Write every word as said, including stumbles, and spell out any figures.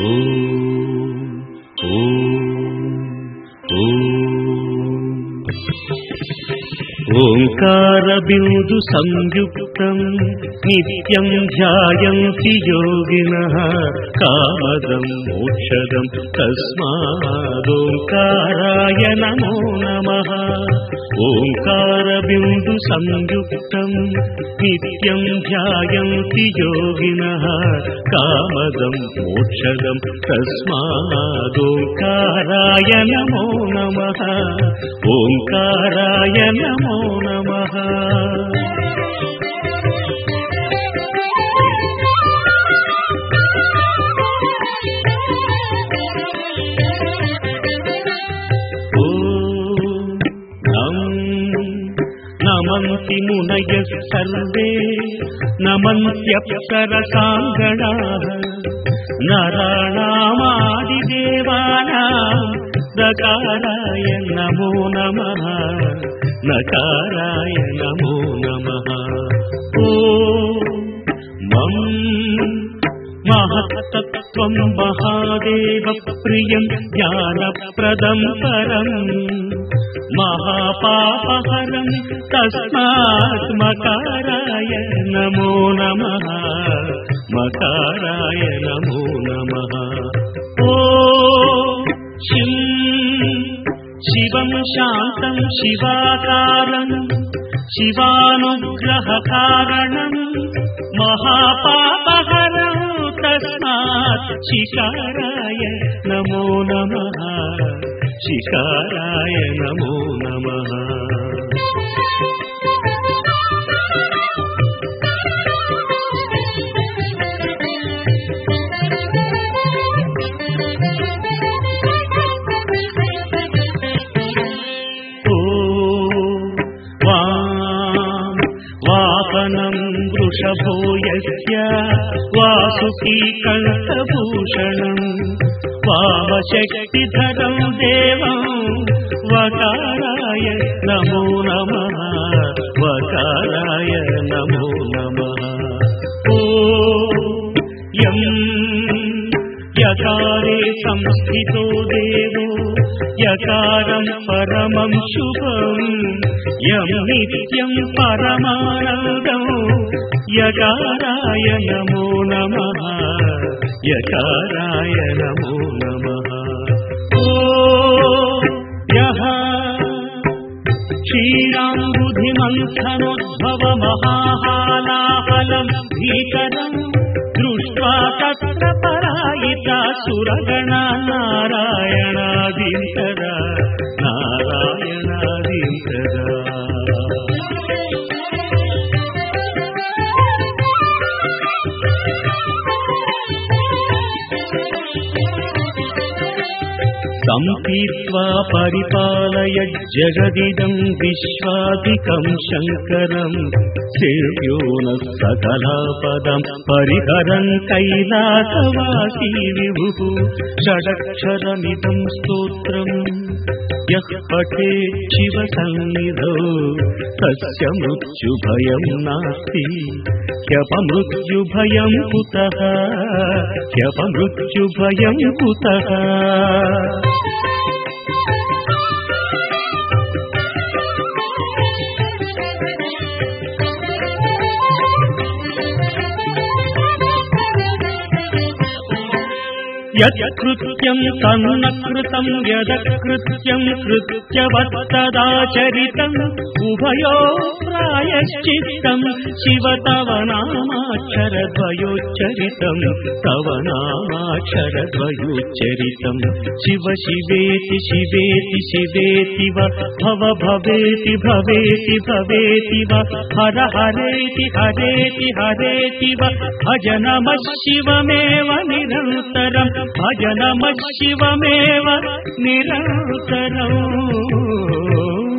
ఓంకార బిందు సంయుక్తం నిత్యం ధ్యాయంతి యోగినః కామదం మోక్షదం తస్మాదోంకారాయ నమో నమః. ఓంకార బిందు సంయుక్తం నిత్యం ధ్యాయంతి యోగినః కామదం మోక్షదం తస్మాదోంకారాయ నమో నమః. ఓంకారాయ నమో నమః. నమంతి మునయః సర్వే నమంత్యప్సరసాంగణాః నరాణామాదిదేవానాం నకారాయ నమో నమః. నకారాయ నమో నమః. ఓం మం మహత్తత్వం మహాదేవ ప్రియం జ్ఞానప్రదం పరం మహాపాపహరం తస్మాత్ మకారాయ నమో నమః. మకారాయ నమో నమః. ఓం శిం శివం శాంతం శివాకారం శివానుగ్రహకారణం మహాపాపహరం తస్మాత్ శికారాయ నమో నమః. శికారాయ నమో నమః. వాహనం వృషభో యస్య వాసుకీ కంఠభూషణం వామశక్తిధరం దేవం వకారాయ నమో నమః. వకారాయ నమో నమః. ఓం యం యకారే సంస్థితో దేవో యకారం పరమం శుభం యం నిత్యం పరమానందం యకారాయ నమో నమః. యకారాయ నమో నమః. ఓం యః క్షీరాంబుధిమంథనోద్భవ మహాహాలాహలం భీకరం దృష్ట్వా తత్ర పరాయితా సురగణా నారాయణాదీంతరా నారాయణాదీంతరా. సంపీత్వా పరిపాలయ జగదిదం విశ్వాదికం శంకరం సేవ్యో నః సకలాపదం పరిహరన్ కైలాసవాసీ విభుః. షడక్షరమిదం స్తోత్రం యః పఠేత్ శివ సన్నిధౌ తస్య మృత్యుభయం నాస్తి. హ్యపమృత్యుభయం కుతః హ్యపమృత్యుభయం కుతః. యత్కృత్యం తన్న కృతం యదకృత్యం కృత్యవత్తదాచరితం ఉభయో ప్రాయశ్చిత్తం శివ తవ నామాక్షరద్వయోచ్చరితం తవ నామాక్షరద్వయోచ్చరితం. శివ శివేతి శివేతి శివేతి వ భవ భవేతి భవేతి భవేతి వ హర హరేతి హరేతి హరేతి వ భజ నమః శివమేవ నిరంతరం భజ నమః శివమేవ నిరంతరం.